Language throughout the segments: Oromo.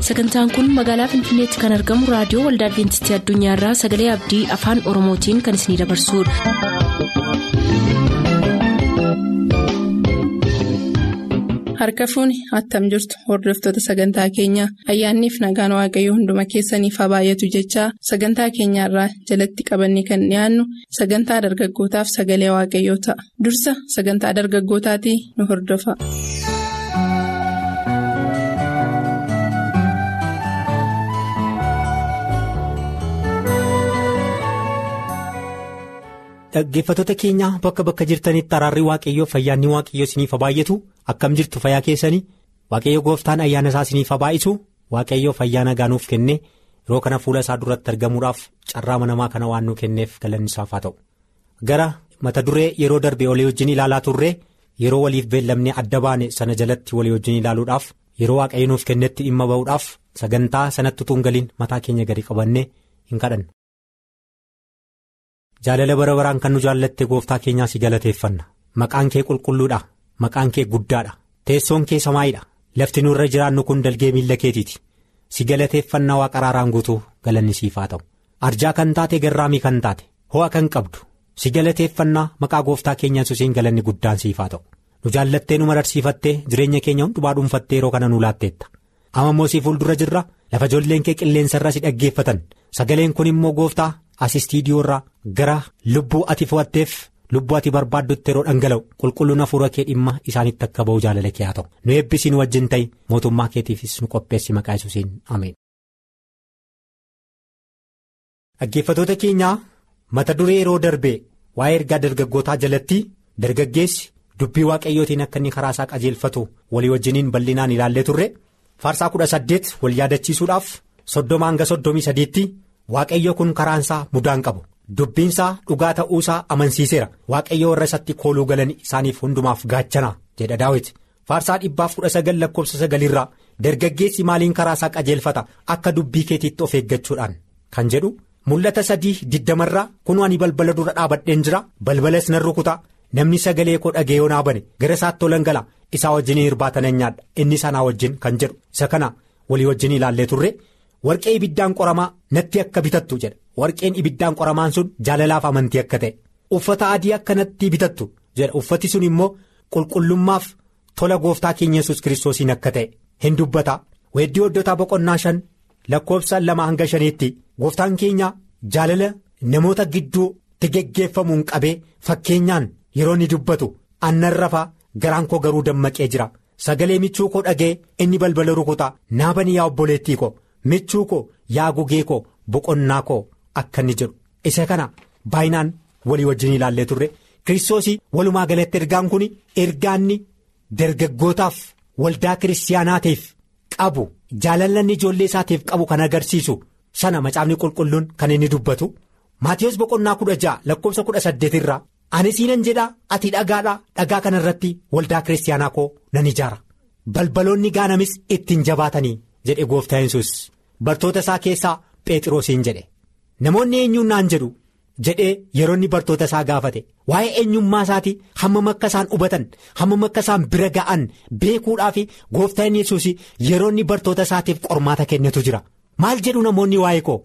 Sagantaan kun magaalaa Finfinneetti kan argamu raadiyoo Waldaa Adwiintistii Addunyaarraa Sagalee Abdii Afaan Oromootiin kan isinidabarsudha. Harka fuuni attam jirtu hordoftoota sagantaa keenyaa ayyaanniif nagaan waaqayyoo hunduma keessaniif haa baay'atu jechaa sagantaa keenyaarraa jalatti qabannee kan dhiyaannu sagantaa dargaggootaaf sagalee waaqayyoo ta'a. Dursa sagantaa dargaggootaatii nu hordofa. Dhaggeeffattoota keenya bakka jirtanitti araarri waaqayyoo fayyaanni waaqayyoo isiniif haa baay'atu akkam jirtu fayyaa keessanii waaqayyo gooftaan ayyaana isaa isiniif haa baay'isu waaqayyoo fayyaa nagaa nuuf kenne yeroo kana fuula isaa duratti argamuudhaaf carraa manamaa kana waan nu kenneef galanni isaaf haa ta'u. Gara mata duree yeroo darbe walii wajjin ilaalaa turre yeroo waliif beellamnee adda baane sana jalatti walii wajjin ilaaluudhaaf yeroo waaqayyo nuuf kennetti dhimma ba'uudhaaf sagantaa sanatti utuu hin galiin mataa keenya gadi qabannee hin kadhannu. Jaalala bara baraan kan nu jaallatte gooftaa keenyaa si galateeffanna maqaan kee qulqulluudha maqaan kee guddaadha teessoon kee samaayiidha lafti nurra jiraannu kun dalgee miilla keetiiti si galateeffannaa waaqa araaraan guutuu galanni siif haa ta'u arjaa kan taate garraamii kan taate ho'a kan qabdu si galateeffannaa maqaa gooftaa keenyaa Yesuusiin galanni guddaan siif haa ta'u nu jaallattee nu mararsiifattee jireenya keenya hundumaa dhuunfattee yeroo kana nu laatteetta amma immoo si fuuldura jirra lafa ijoolleen kee qilleensarra si dhaggeeffatan sagaleen kun immoo gooftaa. As istiidiyoo irraa gara lubbuu ati fo'atteef lubbuu ati barbaaddutti yeroo dhangala'u qulqulluun hafuura kee dhimma isaanitti akka ba'u jaalala kee haa ta'u nu eebbisiin wajjin ta'i mootummaa keetiifis nu qopheessi maqaa Yesuusiin ameen. Dhaggeeffattoota keenyaa mata duree yeroo darbee waa'ee ergaa dargaggootaa jalatti dargaggeessi dubbii waaqayyootiin akka inni karaa isaa qajeelfatu walii wajjiniin bal'inaan ilaallee turre faarsaa 18 wal yaadachiisuudhaaf 30-33. Waaqayyo kun karaansaa mudaan qabu dubbiinsaa dhugaa ta'uusaa amansiiseera waaqayyo warra isatti kooluu galan isaaniif hundumaaf gaachana jedha Daawit faarsaa 19:9 irraa dargaggeessi maaliin karaasaa qajeelfata akka dubbii keetiitti of eeggachuudhaan kan jedhu mul'ata 3:20 irraa kun ani balbala dura dhaabadheen jira balbalas nan rukuta namni sagalee koo dhaga'ee naa bane gara isaatti tolan gala isaa wajjin hirbaatan nyaadha inni sanaa wajjin kan jedhu isa kana walii wajjin ilaallee turre. Warqee ibiddaan qoramaa natti akka bitattu jedha warqeen ibiddaan qoramaan sun jaalalaaf amantii akka ta'e uffata adii akka natti bitattu jedha uffati sun immoo qulqullummaaf tola gooftaa keenya Yesuus Kiristoosiin akka ta'e hin dubbata weeddii hoddotaa boqonnaa 5 lakkoofsa 2-5 gooftaan keenya jaalala namoota gidduutti geggeeffamuun qabee fakkeenyaan yeroo inni dubbatu annan rafaa garaan koo garuu dammaqee jira sagalee michuu koo dhaga'ee inni balbala rukuta naabanii yaa obboleettii koo. Michuu koo yaa gugee koo boqonnaa koo akka inni jedhu isa kana baay'inaan walii wajjin ilaallee turre kiristoosii walumaa galatti ergaan kun ergaanni dargaggootaaf waldaa kiristaanaatiif qabu jaalallanni ijoollee isaatiif qabu kan agarsiisu sana macaafni qulqulluun kan inni dubbatu Maatiyus boqonnaa 16 lakkoofsa 18 irraa ani siinan jedhaa ati dhagaadhaa dhagaa kana irratti waldaa kiristaanaa koo nan ijaara balbaloonni gaanamis ittiin jabaatanii. jedhe gooftaan Yesuus bartoota isaa keessaa Phexrosiin jedhe namoonni eenyuun naan jedhu jedhee yeroo inni bartoota isaa gaafate waa'ee eenyummaa isaatii hammam akka isaan hubatan hammam akka isaan bira ga'an beekuudhaaf gooftaan Yesuus yeroo inni bartoota isaatiif qormaata kennetu jira maal jedhu namoonni waa'ee koo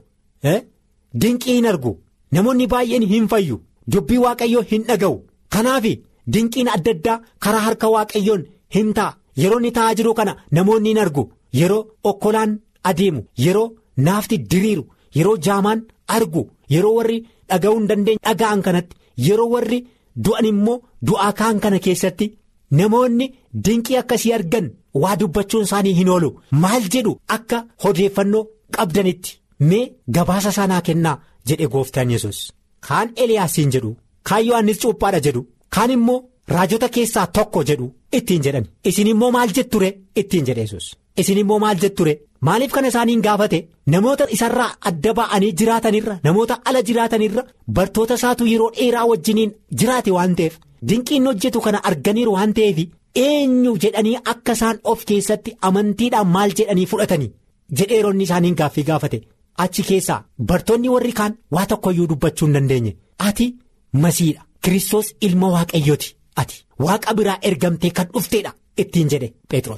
dinqii hin argu namoonni baay'een hin fayyu dubbii waaqayyoo hin dhaga'u kanaaf dinqiin adda addaa karaa harka waaqayyoon hin ta'a yeroo inni taa'aa jiru kana namoonni hin argu. Yeroo okkolaan adeemu yeroo naafti diriiru yeroo jaamaan argu yeroo warri dhaga'uu hin dandeenye dhaga'an kanatti yeroo warri du'an immoo du'aa kaan kana keessatti namoonni dinqii akkasii argan waa dubbachuun isaanii hin oolu maal jedhu akka odeeffannoo qabdanitti mee gabaasa sanaa kennaa jedhe gooftaan Yesuus kaan Eliyaasiin jedhu kaan Yohaannis cuuphaadha jedhu kaan immoo raajota keessaa tokko jedhu ittiin jedhan isin immoo maal jetture ittiin jedhe Yesuus. Isin immoo maal jetture maaliif kana isaaniin gaafate namoota isarraa adda ba'anii jiraatanirra namoota ala jiraatanirra bartoota isaatu yeroo dheeraa wajjiniin jiraate waan ta'eef dinqiin hojjetu kana arganiiru waan ta'eef eenyu jedhanii akka isaan of keessatti amantiidhaan maal jedhanii fudhatanii jedheeronni isaaniin gaaffii gaafate achi keessaa bartoonni warri kaan waa tokkoyyuu dubbachuu hin dandeenye ati masiidha Kiristoos ilma waaqayyooti ati waaqa biraa ergamtee kan dhufteedha ittiin jedhe Phexros.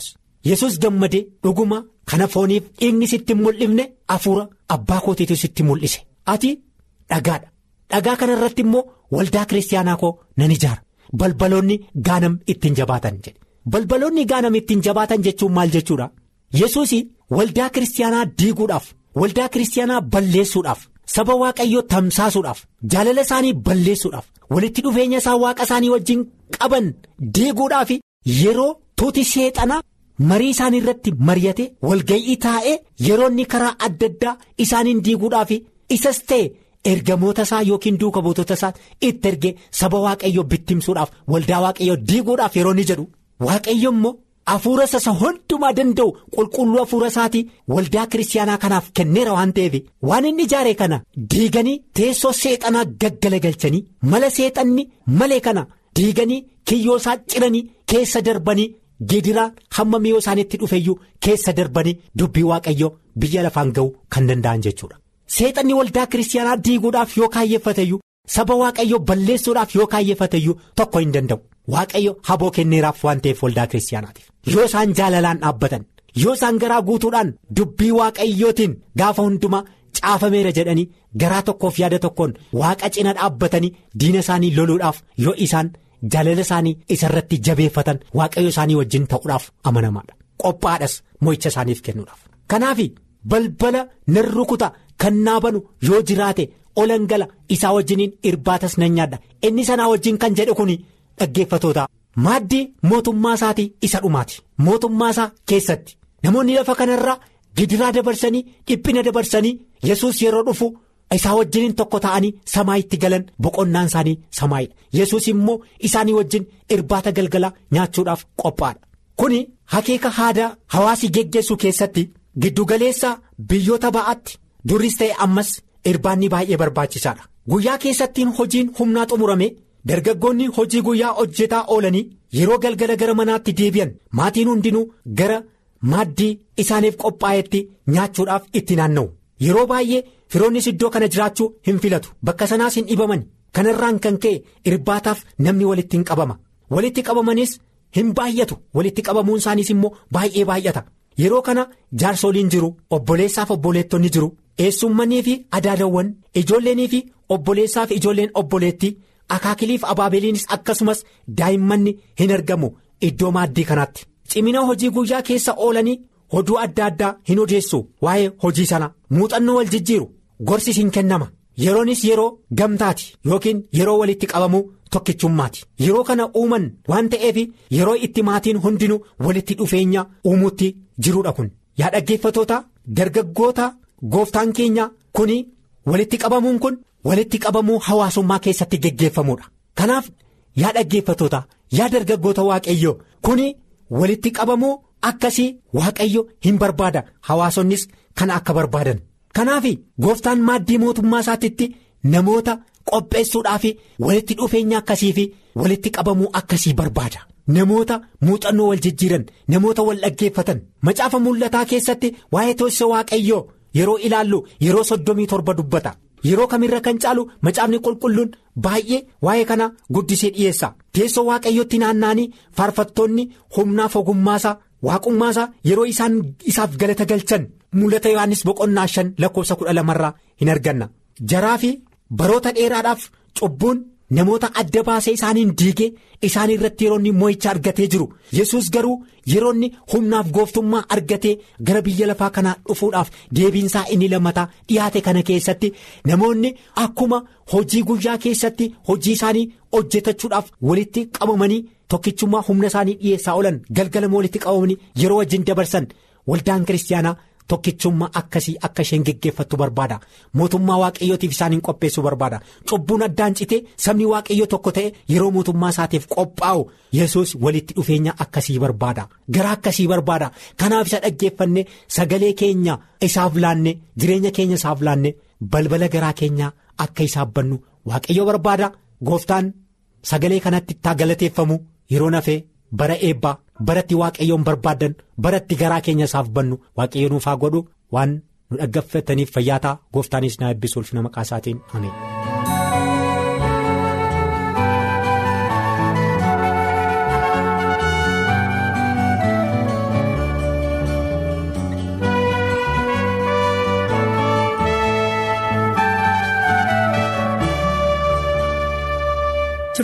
Yesus gammadee dhuguma kana fooniif dhiigni sitti hin mul'ifne hafuura abbaa kootiitu sitti mul'ise. Ati dhagaadha. Dhagaa kana irratti immoo waldaa kiristaanaa koo nan ijaara. Balbaloonni gaanam ittiin jabaatan jedhe. Balbaloonni gaanam ittiin jabaatan jechuun maal jechuudha? Yesuus waldaa kiristaanaa diiguudhaaf, waldaa kiristaanaa balleessuudhaaf, saba waaqayyoo tamsaasuudhaaf, jaalala isaanii balleessuudhaaf, walitti dhufeenya isaa waaqa isaanii wajjin qaban diiguudhaaf yeroo tuuti seexanaa marii isaanii irratti mari'ate walga'ii taa'ee yeroo inni karaa adda addaa isaaniin diiguudhaaf isas ta'e ergamoota isaa yookiin duuka buutota isaa itti ergee saba waaqayyoo bittimsuudhaaf waldaa waaqayyoo diiguudhaaf yeroo inni jedhu waaqayyo immoo hafuura isa hundumaa danda'u qulqulluu hafuura isaatii waldaa kiristaanaa kanaaf kenneera waan ta'eef waan inni ijaare kana diiganii teessoo seexanaa gaggalagalchanii mala seexanni malee kana diiganii kiyyoo isaa ciranii keessa darbanii gidiraan hamma mi'oo isaaniitti dhufeyyuu keessa darbanii dubbii waaqayyoo biyya lafaan ga'uu kan danda'an jechuudha. Seexanni waldaa kiristaanaa diiguudhaaf yoo kaayyeeffateyyuu saba waaqayyoo balleessuudhaaf yoo kaayyeeffateyyuu tokko hin danda'u. Waaqayyo haboo kenneeraaf waan ta'eef waldaa kiristaanaatiif yoo isaan jaalalaan dhaabbatan yoo isaan garaa guutuudhaan dubbii waaqayyootiin gaafa hundumaa caafameera jedhanii garaa tokkoof yaada tokkoon waaqa cina dhaabbatanii diina isaanii loluudhaaf yoo isaan jaalala isaanii isarratti jabeeffatan waaqayyo isaanii wajjin ta'uudhaaf amanamaadha. Qophaadhas mo'icha isaaniif kennuudhaaf. Kanaaf balbala nan rukuta kan naa banu yoo jiraate olan gala isaa wajjiniin irbaatas nan nyaadha inni sanaa wajjin kan jedhe kuni. Dhaggeeffatoota maaddii mootummaa isaatii isa dhumaati. Mootummaa isaa keessatti namoonni lafa kanarraa gidiraa dabarsanii dhiphina dabarsanii Yesuus yeroo dhufu isaa wajjiniin tokko ta'anii samaayitti galan boqonnaan isaanii samaayidha. Yesuus immoo isaanii wajjin irbaata galgalaa nyaachuudhaaf qophaadha. Kuni hakeeka aadaa hawaasii geggeessuu keessatti giddugaleessa biyyoota ba'aatti duris ta'e ammas irbaanni baay'ee barbaachisaadha. Guyyaa keessattiin hojiin humnaa xumurame. Dargaggoonni hojii guyyaa hojjetaa oolanii yeroo galgala gara manaatti deebi'an maatiin hundinuu gara maaddii isaaniif qophaa'etti nyaachuudhaaf itti naanna'u. Yeroo baay'ee firoonnis iddoo kana jiraachuu hin filatu. Bakka sanaas hin dhibaman. Kanarraan kan ka'e irbaataaf namni walitti hin qabama. Walitti qabamanis hin baay'atu. Walitti qabamuun isaaniis immoo baay'ee baay'ata. Yeroo kana jaarsoliin jiru. Obboleessaaf obboleettonni jiru. Eessummanii fi adaadawwan ijoolleenii fi obboleessaaf ijoolleen obboleetti. Akaakiliif abaabeliinis akkasumas daa'immanni hin argamu iddoo maaddii kanaatti. Cimina hojii guyyaa keessa oolanii oduu adda addaa hin odeessu waa'ee hojii sana muuxannoo wal jijjiiru gorsis hin kennama. Yeroonis yeroo gamtaati yookiin yeroo walitti qabamuu tokkichummaati. Yeroo kana uuman waan ta'eef yeroo itti maatiin hundinuu walitti dhufeenya uumuutti jiruudha kun. Yaa dhaggeeffatoota dargaggoota gooftaan keenya kuni walitti qabamuun kun. Walitti qabamuu hawaasummaa keessatti geggeeffamuudha. Kanaaf yaa dhaggeeffatoota yaa dargaggoota waaqayyoo kuni walitti qabamuu akkasii waaqayyo hin barbaada hawaasonnis kana akka barbaadan. Kanaaf gooftaan maaddii mootummaa isaatitti namoota qopheessuudhaaf walitti dhufeenya akkasii fi walitti qabamuu akkasii barbaada. Namoota muuxannoo wal jijjiiran namoota wal dhaggeeffatan macaafa mul'ataa keessatti waa'ee teessoo waaqayyoo yeroo ilaallu yeroo 37 dubbata. Yeroo kamirra kan caalu macaafni qulqulluun baay'ee waa'ee kana guddisee dhiyeessa. Teessoo waaqayyootti naanna'anii faarfattoonni humnaaf ogummaasaa waaqummaasaa yeroo isaan isaaf galata galchan mul'ata Yohaannis boqonnaa 5 lakkoofsa 12 hin arganna. Jaraa fi baroota dheeraadhaaf cubbuun namoota adda baasee isaaniin diigee isaan irratti yeroonni mo'icha argatee jiru. Yesuus garuu yeroonni humnaaf gooftummaa argatee gara biyya lafaa kanaa dhufuudhaaf deebiinsaa inni lammataa dhiyaate kana keessatti namoonni akkuma hojii guyyaa keessatti hojii isaanii hojjetachuudhaaf walitti qabamanii tokkichummaa humna isaanii dhiyeessaa oolan galgala walitti qabamanii yeroo wajjin dabarsan waldaan kiristaanaa. Tokkichummaa akkasii akka isheen geggeeffattu barbaada. Mootummaa waaqayyootiif isaaniin qopheessuu barbaada. Cubbuun addaan citee sabni waaqayyoo tokko ta'e yeroo mootummaa isaatiif qophaa'u Yesuus walitti dhufeenya akkasii barbaada. Garaa akkasii barbaada. Kanaaf isa dhaggeeffanne sagalee keenya isaaf laanne jireenya keenya isaaf laanne balbala garaa keenyaa akka isaaf bannu waaqayyoo barbaada. Gooftaan sagalee kanatti itti galateeffamu yeroo nafee bara eebbaa. Baratti waaqayyoon barbaadan baratti garaa keenya isaaf bannu waaqayyo nuuf haa godhu waan nu dhaggeeffataniif fayyaataa gooftaanis na eebbisu ulfina maqaa isaatiin ameen.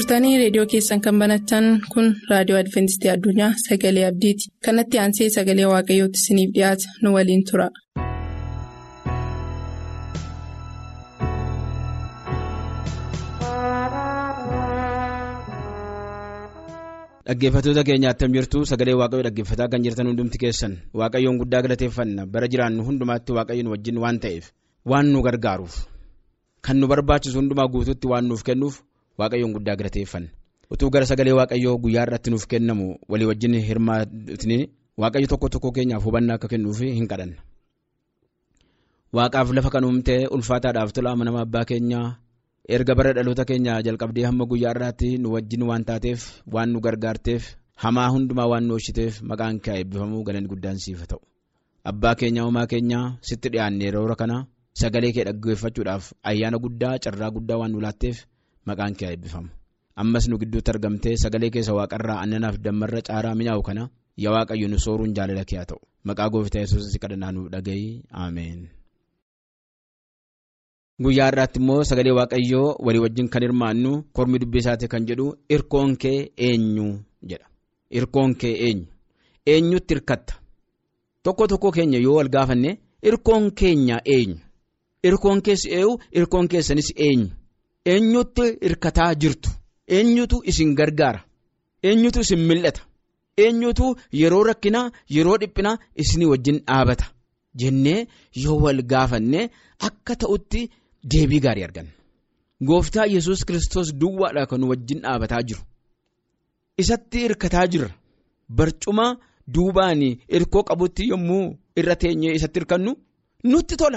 turtanii reediyoo keessan kan banatan kun raadiyoo Adventistii Addunyaa Sagalee Abdiiti. Kanatti aansee sagalee Waaqayyootti isiniif dhiyaata. Nu waliin tura. Dhaggeeffattoota keenya attam jirtu sagalee Waaqayyoo dhaggeeffataa kan jirtan hundumti keessan Waaqayyoon guddaa galateeffanna bara jiraannu hundumaatti Waaqayyoon wajjin waan ta'eef waan nu gargaaruuf kan nu barbaachisu hundumaa guutuutti waan nuuf kennuuf Waaqayyoon guddaa galateeffanna. Utuu gara sagalee Waaqayyoo guyyaa irratti nuuf kennamu walii wajjin hirmaatni Waaqayyo tokko keenyaaf hubannaa akka kennuuf hin kadhanna. Waaqaaf lafa kan uumte ulfaataadhaaf tola amanamaa abbaa keenyaa erga bara dhaloota keenya jalqabdee hamma guyyaa irraatti nu wajjin waan taateef waan nu gargaarteef hamaa hundumaa waan nu oolchiteef maqaan kee eebbifamuu galanni guddaan siif ta'u. Abbaa keenya uumaa keenya sitti dhiyaannee yeroo kana sagalee kee dhaggeeffachuudhaaf ayyaana guddaa carraa guddaa waan nu laatteef maqaan kee eebbifamu. Ammas nu gidduutti argamtee sagalee keessa waaqarraa annanaaf dammarra caaraa mi'aawu kana yaa Waaqayyo nu sooruun jaalala kee haa ta'u. Maqaa gooftaa Yesuusitti kadhannaa nu dhaga'i. Ameen. Guyyaa irraatti immoo sagalee Waaqayyoo walii wajjin kan hirmaannu kormi dubbisaate kan jedhu irkoon kee eenyu jedha. Irkoon kee eenyu? Eenyutti hirkatta? Tokko keenya yoo wal gaafanne irkoon keenya eenyu? Irkoon keessi eenyu? Irkoon keessanis eenyu? Eenyutti hirkataa jirtu? Eenyutu isin gargaara? Eenyutu isin mil'ata? Eenyutu yeroo rakkinaa yeroo dhiphinaa isinii wajjin dhaabata? Jennee yoo wal gaafanne akka ta'utti deebii gaarii arganna. Gooftaa Yesuus Kiristoos duwwaadha kan wajjin dhaabataa jiru. Isatti hirkataa jirra. Barcuma duubaan irkoo qabutti yommuu irra teenyee isatti hirkannu nutti tola.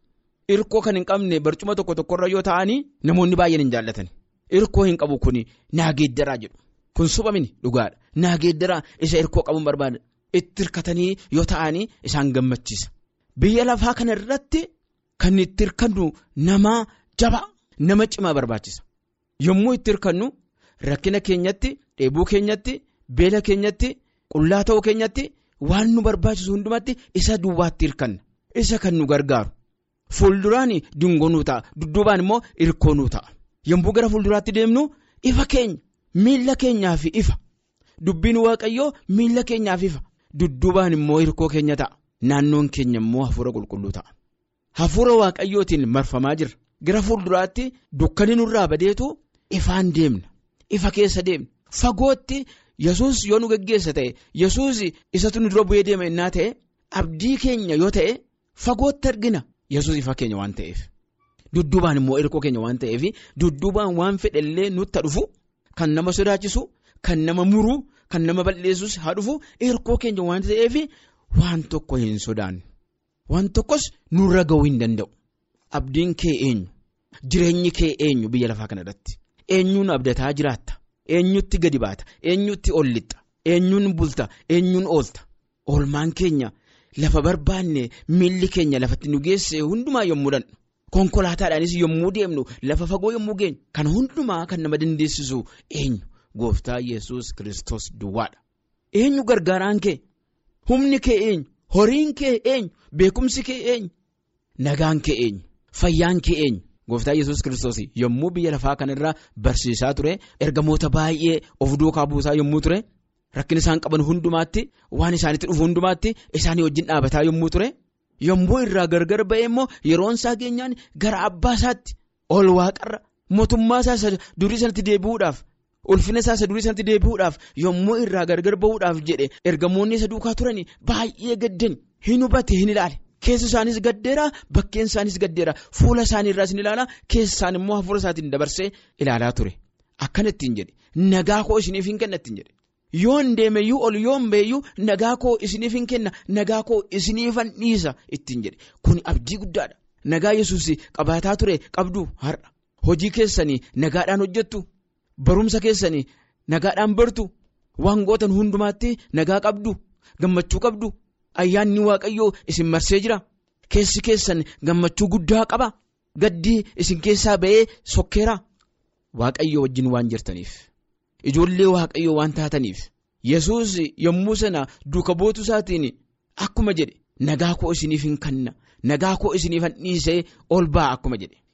Irkoo kan hin qabne barcuma tokkorra yoo ta'anii namoonni baay'een hin jaallatan. Irkoo hin qabu kun naageeddaraa jedhu. Kun suphamini dhugaadha. Naageeddaraa isa irkoo qabuun barbaada. Itti hirkatanii yoo ta'anii isaan gammachiisa. Biyya lafaa kana irratti kan itti hirkannu nama jabaa nama cimaa barbaachisa. Yommuu itti hirkannu rakkina keenyatti, dheebuu keenyatti, beela keenyatti, qullaa ta'uu keenyatti waan nu barbaachisu hundumatti isa duwwaatti hirkanna. Isa kan nu gargaaru. Fuulduraan dungoo nuu ta'a. Dudduubaan immoo irkoo nuu ta'a. Yommuu gara fuulduraatti deemnu ifa keenya miilla keenyaaf ifa. Dubbiin Waaqayyoo miilla keenyaaf ifa. Dudduubaan immoo irkoo keenya ta'a. Naannoon keenya immoo hafuura qulqulluu ta'a. Hafuura Waaqayyootiin marfamaa jirra. Gara fuulduraatti dukkanni nurraa badeetu ifaan deemna. Ifa keessa deemna. Fagootti Yesuus yoo nu geggeessa ta'e, Yesuus isatu nu dura bu'ee deema innaa ta'e, abdii keenya yoo ta'e fagootti argina. Yesuus ifa keenya waan ta'eef. Dudduubaan immoo irkoo keenya waan ta'eef, dudduubaan waan fedhallee nutti dhufu, kan nama sodaachisu, kan nama muru, kan nama balleessus haa dhufu, irkoo keenya waan ta'eef waan tokko hin sodaanne. Waan tokkos nurra ga'uu hin danda'u. Abdiin kee eenyu? Jireenyi kee eenyu biyya lafaa kana irratti? Eenyuun abdataa jiraatta? Eenyutti gadi baata? Eenyutti ol lixxa? Eenyuun bulta? Eenyuun oolta? Oolmaan keenya lafa barbaanne miilli keenya lafatti nu geesse hundumaa yommuu dhannu. Konkolaataadhaanis yommuu deemnu lafa fagoo yommuu geenyu kan hundumaa kan nama dandeessisu eenyu? Gooftaa Yesuus Kiristoos duwwaadha. Eenyu gargaaraan kee? Humni kee eenyu? Horiin kee eenyu? Beekumsi kee eenyu? Nagaan kee eenyu? Fayyaan kee eenyu? Gooftaa Yesuus Kiristoos yommuu biyya lafaa kanarraa barsiisaa ture, ergamoota baay'ee of duukaa buusaa yommuu ture, rakkina isaan qaban hundumaatti, waan isaanitti dhufu hundumaatti isaanii wajjin dhaabataa yommuu ture, yommuu irraa gargar ba'ee immoo yeroon isaa geenyaan gara abbaa isaatti ol waaqarra mootummaa isaa durii sanatti deebi'uudhaaf, ulfina isaa durii sanatti deebi'uudhaaf yommuu irraa gargar ba'uudhaaf jedhe ergamoonni isa duukaa turani baay'ee gaddan hin hubate hin ilaale. Keessa isaanis gaddeera, bakkeen isaanis gaddeera, fuula isaanii irraas ni ilaala, keessaan immoo hafuura isaatiin dabarsee ilaalaa ture. Akkana ittiin jedhe, nagaa koo isiniif hin kenna ittiin jedhe. Yoon deemeyyuu ol yoon beeyyuu nagaa koo isiniif hin kenna, nagaa koo isiniifan dhiisa ittiin jedhe. Kun abdii guddaadha. Nagaa Yesuus qabaataa ture qabdu har'a. Hojii keessanii nagaadhaan hojjettu, barumsa keessanii nagaadhaan bartu, waan gootan hundumaatti nagaa qabdu, gammachuu qabdu. Ayyaanni Waaqayyoo isin marsee jira. Keessi keessan gammachuu guddaa qaba. Gaddii isin keessaa ba'ee sokkeera. Waaqayyoo wajjin waan jirtaniif, ijoollee Waaqayyoo waan taataniif, Yesuus yommuu sana duuka bootu isaatiin akkuma jedhe nagaa koo isiniif hin kenna, nagaa koo isiniif hin dhiisee ol ba'a akkuma jedhe.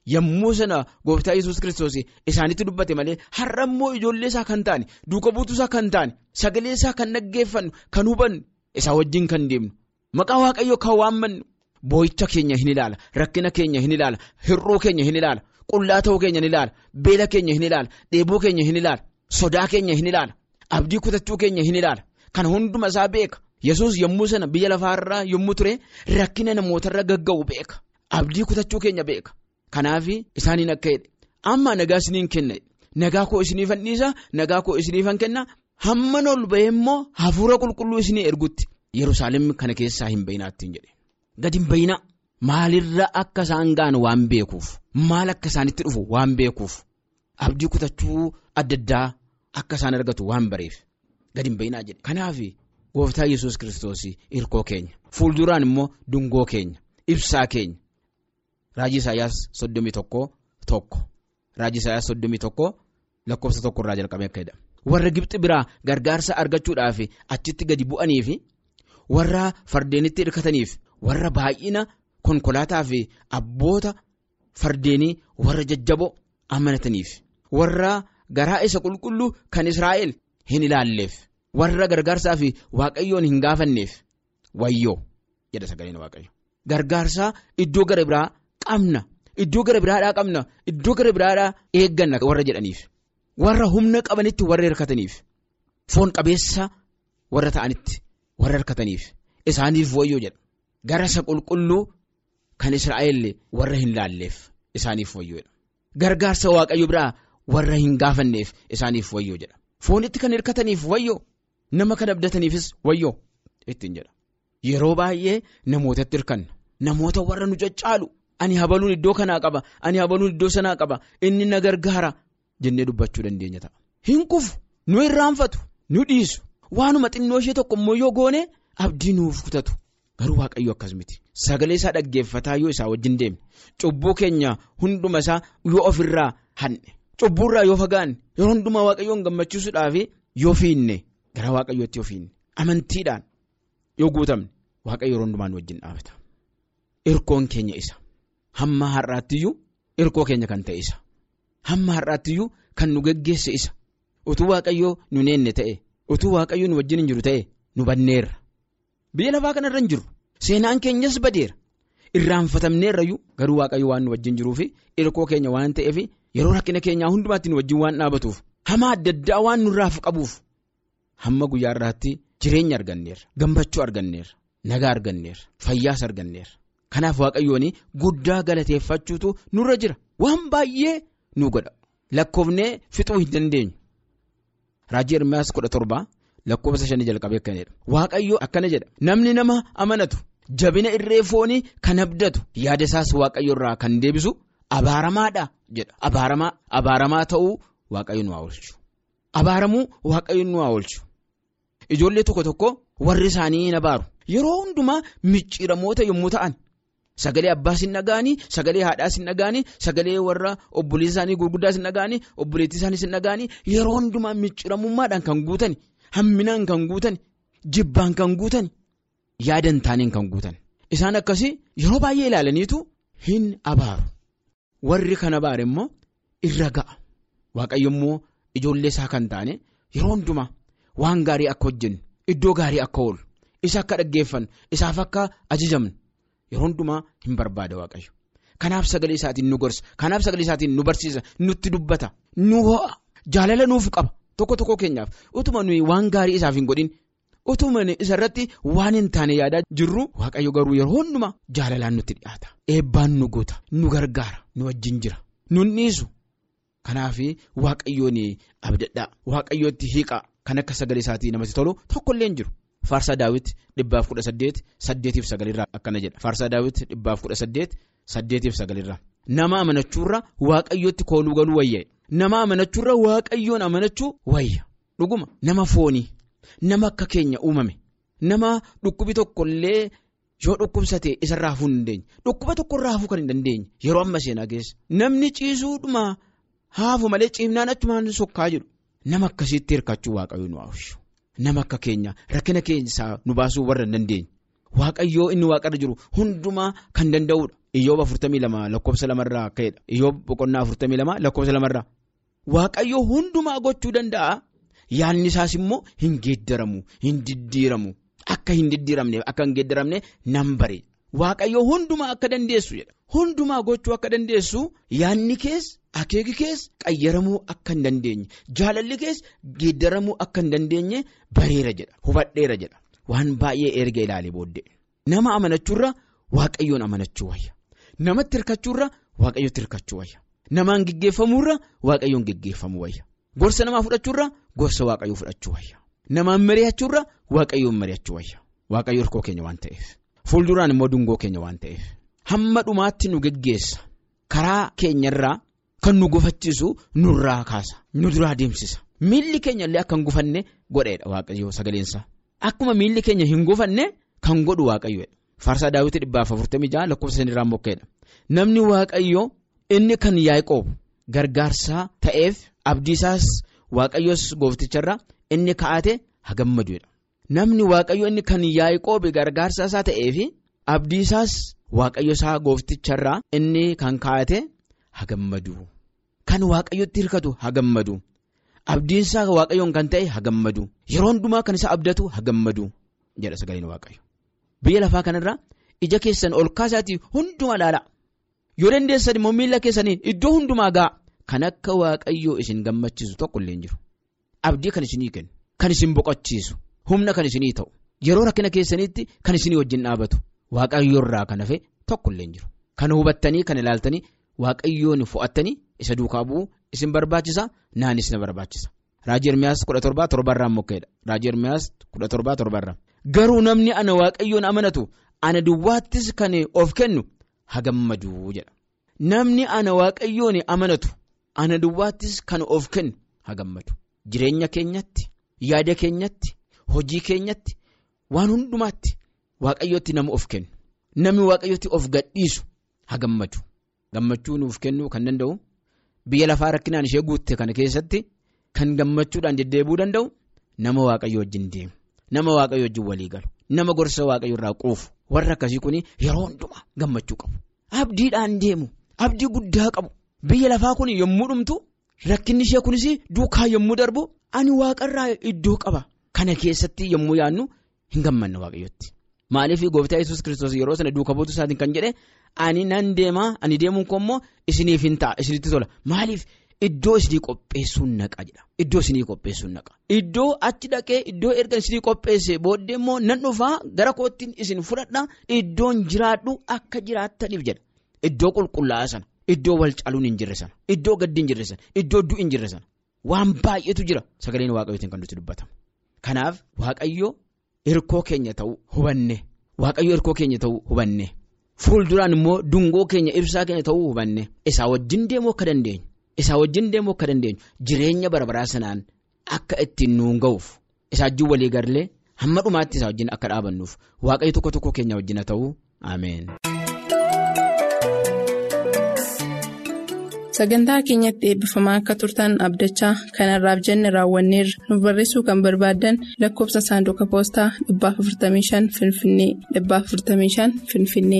yommuu sana gooftaa Yesuus Kiristoos isaanitti dubbate malee har'a immoo ijoollee isaa kan taane duuka buutuu isaa kan taane sagalee isaa kan dhaggeeffannu kan hubannu isaa wajjin kan deemnu maqaa waaqayyoo kan waammannu boo'icha keenya hin ilaala rakkina keenya hin ilaala hir'uu keenya hin ilaala qullaa ta'uu keenya hin ilaala beela keenya hin ilaala dheebuu keenya hin ilaala sodaa keenya hin ilaala abdii kutachuu keenya hin ilaala kan hunduma isaa beeka. Yesuus yommuu sana biyya lafaarraa yommuu ture rakkina namootarra gagga'u beeka abdii kutachuu keenya beeka. Kanaaf isaaniin akka jedhe amma nagaa isiniin kenna nagaa koo isiniifan dhiisa nagaa koo isiniifan kenna hamma ol ba'ee immoo hafuura qulqulluu isinii ergutti Yerusaalem kana keessaa hin bayinaattiin jedhe gadi hin bayina maalirra akka isaan ga'an waan beekuuf maal akka isaanitti dhufu waan beekuuf abdii kutachuu adda addaa akka isaan argatu waan bareef gadi hin bayinaa jedhe. Kanaaf gooftaa Yesuus Kiristoos irkoo keenya fuulduraan immoo dungoo keenya ibsaa keenya. Raajii Isaayyaas 31 Raajii Isaayyaas 31 lakkoofsa 1 irraa jalqabee akka jedha warra Gibxi biraa gargaarsa argachuudhaaf achitti gadi bu'aniif warra fardeenitti hirkataniif warra baay'ina konkolaataa fi abboota fardeenii warra jajjaboo amanataniif warra garaa isa qulqulluu kan Israa'el hin ilaalleef warra gargaarsaa fi waaqayyoon hin gaafanneef wayyoo jedha sagaleen waaqayyo gargaarsaa iddoo gara biraa qabna iddoo gara biraadhaa qabna iddoo gara biraadhaa eegganna warra jedhaniif warra humna qabanitti warra hirkataniif foon qabeessa warra ta'anitti warra hirkataniif isaaniif wayyoo jedha gara isa qulqulluu kan Israa'el warra hin laalleef isaaniif wayyoo jedha gargaarsa waaqayyo biraa warra hin gaafanneef isaaniif wayyoo jedha foonitti kan hirkataniif wayyoo nama kan abdataniifis wayyoo ittiin jedha yeroo baay'ee namootatti hirkanna namoota warra nu caccaalu. Ani habaluun iddoo kanaa qaba ani habaluun iddoo sanaa qaba inni na gargaara jennee dubbachuu dandeenya ta'a. Hin kufu nu irraanfatu nu dhiisu waanuma xinnoo ishee tokko immoo yoo goone abdii nuuf kutatu garuu waaqayyo akkas miti sagalee isaa dhaggeeffataa yoo isaa wajjin deemne cubbuu keenya hunduma isaa yoo ofirraa hanne cubbuurraa yoo fagaanne yeroo hundumaa waaqayyoon gammachiisuudhaaf yoo fiinne gara waaqayyootti yoo fiinne amantiidhaan yoo guutamne waaqayyo yeroo hundumaan wajjin dhaabata. Irkoon keenya isa. Hamma har'aattiyyuu irkoo keenya kan ta'e isa hamma har'aattiyyuu kan nu geggeesse isa utuu waaqayyoo nu neenne ta'e utuu waaqayyoo nu wajjin hin jiru ta'e nu banneerra biyya lafaa kanarra hin jiru seenaan keenyas badeera irraanfatamneerrayyuu garuu waaqayyoo waan nu wajjin jiruuf irkoo keenya waan ta'eef yeroo rakkina keenyaa hundumaatti nu wajjin waan dhaabatuuf hamaa adda addaa waan nurraaf qabuuf hamma guyyaa irraatti jireenya arganneerra gammachuu arganneerra nagaa arganneerra fayyaas arganneerra. Kanaaf waaqayyoon guddaa galateeffachuutu nurra jira waan baay'ee nu godha lakkoofnee fixuu hin dandeenyu. Raajii Ermiyaas 17 lakkoofsa 5 jalqabee akkana jedha waaqayyo akkana jedha namni nama amanatu jabina irree foonii kan abdatu yaada isaas waaqayyo irraa kan deebisu abaaramaadha jedha abaaramaa ta'uu waaqayyo nu haa oolchu abaaramuu waaqayyo nu haa oolchu. Ijoollee tokko warri isaanii hin abaaru yeroo hundumaa micciiramoota yommuu ta'an. Sagalee abbaas hin dhaga'anii sagalee haadhaas hin dhaga'anii sagalee warra obboleessa isaanii gurguddaas hin dhaga'anii obboleettii isaaniis hin dhaga'anii yeroo hundumaa micciiramummaadhaan kan guutan hamminaan kan guutan jibbaan kan guutan yaadan taaneen kan guutan isaan akkasii yeroo baay'ee ilaalaniitu hin abaaru warri kan abaare immoo irra ga'a waaqayyo immoo ijoollee isaa kan taane yeroo hundumaa waan gaarii akka hojjennu iddoo gaarii akka oolu isa akka dhaggeeffannu isaaf akka ajajamnu. Yeroo hundumaa hin barbaada waaqayyo kanaaf sagalee isaatiin nu gorsa kanaaf sagalee isaatiin nu barsiisa nutti dubbata nu ho'a jaalala nuuf qaba tokko keenyaaf utuma nuyi waan gaarii isaaf hin godhin utuma isarratti waan hin taane yaadaa jirru waaqayyo garuu yeroo hundumaa jaalalaan nutti dhiyaata eebbaan nu guuta nu gargaara nu wajjin jira nun dhiisu kanaaf waaqayyoon abdadhaa waaqayyootti hiiqaa kan akka sagalee isaatii namatti tolu tokkollee hin jiru. Faarsaa Daawit 118:8-9 irraa akkana jedha. Faarsaa Daawit 118:8-9 irraa. Nama amanachuurra waaqayyootti kooluu galuu wayya. Nama amanachuurra waaqayyoon amanachuu wayya. Dhuguma nama foonii nama akka keenya uumame nama dhukkubi tokkollee yoo dhukkubsate isarraa hafuu hin dandeenye dhukkuba tokkorraa hafuu kan hin dandeenye yeroo amma seenaa keessa namni ciisuudhuma haafu malee ciimnaan achumaan sokkaa jedhu nama akkasitti hirkachuu waaqayyoon nu oolchu. Nama akka keenya rakkina keenya nu baasuu warra hin dandeenye Waaqayyoo inni waaqarra jiru hundumaa kan danda'udha. Iyyoob 42 lakkoofsa 2 ka'edha. Iyyoob boqonnaa 42 lakkoofsa 2. Waaqayyoo hundumaa gochuu danda'a. Yaadni isaas immoo hin geeddaramu, hin diddiiramu. Akka hin diddiiramne, akka hin geeddaramne nan bare. Waaqayyoo hundumaa akka dandeessu jedha. Hundumaa gochuu akka dandeessu yaadni kees, akeeki kees qayyaramuu akka hin dandeenye, jaalalli kees geeddaramuu akka hin dandeenye bareera jedha. Hubadheera jedha. Waan baay'ee erga ilaalee booddee. Nama amanachuurra Waaqayyoon amanachuu wayya. Namatti hirkachuurra Waaqayyootti hirkachuu wayya. Namaan geggeeffamuurra Waaqayyoon geggeeffamuu wayya. Gorsa namaa fudhachuurra gorsa Waaqayyoo fudhachuu wayya. Namaan mari'achuurra Waaqayyoon mari'achuu wayya. Waaqayyo hirkoo keenya waan ta'eef. Fuulduraan immoo dungoo keenya waan ta'eef. Hamma dhumaatti nu geggeessa. Karaa keenyarraa kan nu gufachiisu nurraa kaasa. Nu duraa deemsisa. Miilli keenya illee akka hin gufanne godheedha Waaqayyoo sagaleensaa. Akkuma miilli keenya hin gufanne kan godhu Waaqayyoodha. Faarsaa Daawit 46 lakkoofsa 5 irraa mokkeedha. Namni Waaqayyoo inni kan Yaaqoob gargaarsaa ta'eef abdiisaas Waaqayyoos goofticharraa inni kaa'ate hagammaduudha. Namni Waaqayyoo inni kan Yaaqoob gargaarsaa isaa ta'eef abdiisaas Waaqayyoosaa goofticharraa inni kan kaa'ate hagammadu. Kan Waaqayyootti hirkatu hagammadu. Abdiinsaa Waaqayyoon kan ta'e hagammadu. Yeroo hundumaa kan isa abdatu hagammadu jedha sagaleen Waaqayyo. Biyya lafaa kanarraa ija keessan ol kaasaatii hundumaa ilaala. Yoo dandeessan immoo miila keessaniin iddoo hundumaa ga'a. Kan akka Waaqayyoo isin gammachiisu tokko illee hin jiru. Abdii kan isinii kennu, kan isin boqochiisu, humna kan isinii ta'u, yeroo rakkina keessaniitti kan isinii wajjin dhaabatu Waaqayyoorraa kan hafe tokko illee hin jiru. Kan hubattanii, kan ilaaltanii Waaqayyoon fo'attanii isa duukaa bu'uu isin barbaachisa, naanis na barbaachisa. Raajii Ermiyaas 17:7 irraa mokkeedha. Raajii Ermiyaas 17:7 irraa. Garuu namni ana Waaqayyoon amanatu ana duwwaattis kan of kennu hagammadu jedha. Namni ana Waaqayyoon amanatu ana duwwaattis kan of kennu hagammadu. Jireenya keenyatti, yaada keenyatti, hojii keenyatti, waan hundumaatti Waaqayyootti nama of kennu. Namni Waaqayyootti of gadhiisu hagammadu. Gammachuu nuuf kennuu kan danda'u biyya lafaa rakkinaan ishee guutte kana keessatti kan gammachuudhaan deddeebi'uu danda'u nama Waaqayyo wajjin deemu, nama Waaqayyo wajjin walii galu, nama gorsa Waaqayyo irraa quufu. Warra akkasii kun yeroo hundumaa gammachuu qabu. Abdiidhaan deemu, abdii guddaa qabu. Biyya lafaa kun yommuu dhumtu rakkinni ishee kunis duukaa yommuu darbu ani Waaqarraa iddoo qaba. Kana keessatti yommuu yaadnu hin gammanne Waaqayyotti. Maaliif gooftaa Yesuus Kiristoos yeroo sana duuka buutu isaatiin kan jedhe ani nan deemaa, ani deemuun koo immoo isiniif hin ta'a, isinitti tola. Maaliif iddoo isinii qopheessuun naqa jedha. Iddoo isinii qopheessuun naqa. Iddoo achi dhaqee iddoo erga isinii qopheesse booddee immoo nan dhufaa gara koottiin isin fudhadha, iddoon jiraadhu akka jiraattaniif jedha. Iddoo qulqullaa'aa sana, iddoo wal caaluun hin jirre sana, iddoo gaddi hin jirre sana, iddoo du'i hin jirre sana. Waan baay'eetu jira sagaleen Waaqayyootiin kan nuti dubbatamu. Kanaaf Waaqayyo hirkoo keenya ta'uu hubanne. Waaqayyo hirkoo keenya ta'uu hubanne. Fuulduraan immoo dungoo keenya ibsaa keenya ta'uu hubanne. Isaa wajjin deemuu akka dandeenyu. Isaa wajjin deemuu akka dandeenyu. Jireenya barabaraa sanaan akka ittiin nuun ga'uuf. Isaa wajjin walii garlee hamma dhumaatti isaa wajjin akka dhaabannuuf. Waaqayyo tokko tokko keenya wajjin haa ta'uu. Ameen. Sagantaa keenyatti eebbifamaa akka turtan abdachaa kanarraaf jenne raawwanneerra. Nuuf barreessuu kan barbaadan lakkoofsa saanduqa poostaa 455 Finfinnee 455 Finfinnee.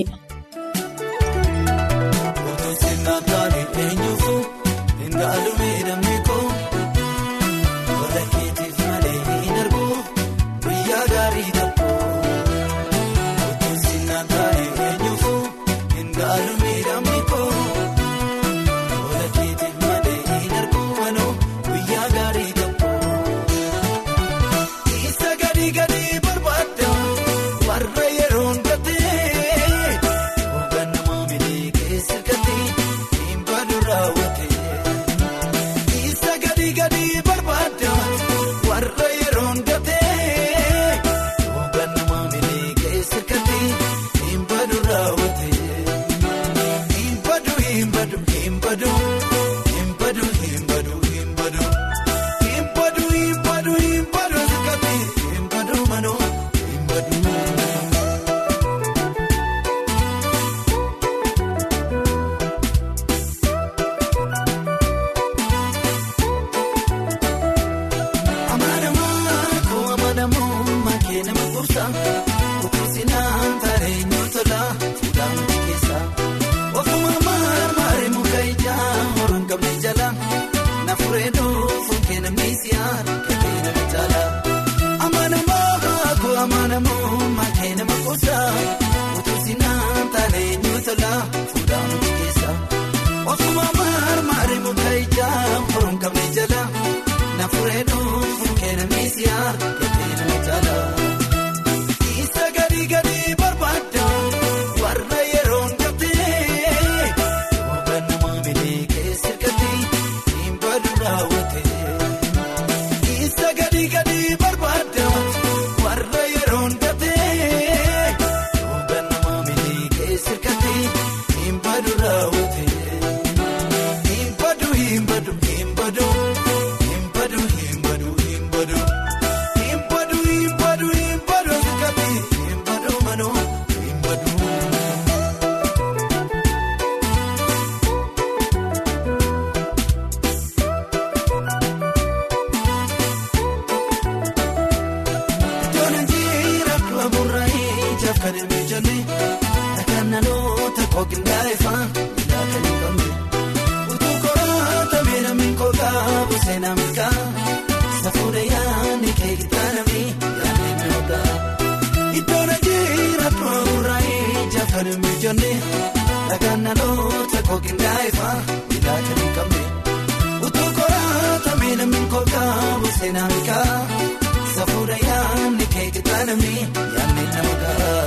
qindaa'eefaa miidhaa kan hin qabne utuu koratamee namni kolkaa buseenaa milkaa safuudha yaadni kee gitaanami yaadni noogaa iddoon ajiira du'a urraa'ee jaafan mijoonne dhagaan naannoo koo qindaa'eefaa miidhaa kan hin qabne utuu koratamee namni kolkaa buseenaa milkaa safuudha yaadni kee gitaanami yaadni noogaa.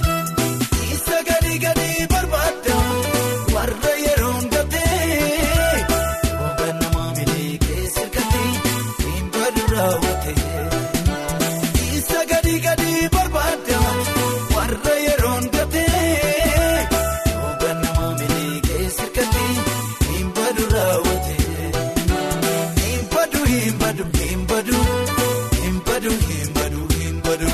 Gadi barbaada warra yeroo ngatee hoogaan nama miidhee keessa gatee hin badu raawwatee isa gadi barbaada warra yeroo ngatee hoogaan nama miidhee keessa gatee hin badu raawwatee hin badu hin badu hin badu hin badu hin badu hin badu.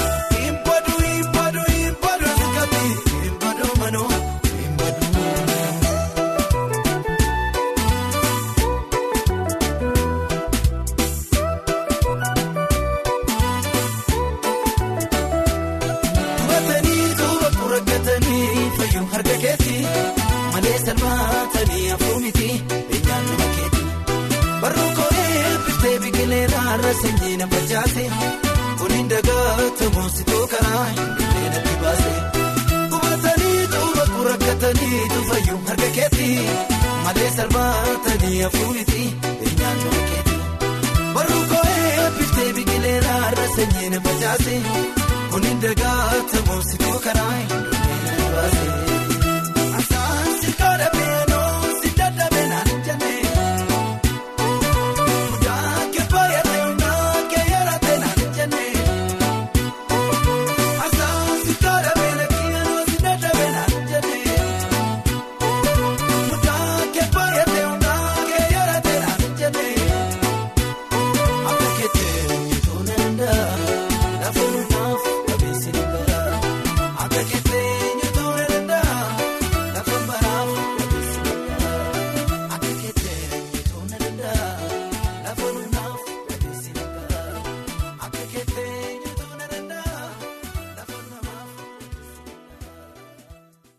Malee salphaatanii afuumiti eenyaan nama keeti barruu kooree biftee biqileeraa raseenyi na facaase kuniin dagaatamu sitoo karaa hin dhufeenatti baase qubatanii tuuba kurakkatanii tufayyuu harka keeti malee salphaatanii afuumiti eenyaan nama keeti barruu kooree biftee biqileeraa raseenyi na facaase kuniin dagaatamu sitoo karaa hin dhufeenatti baase.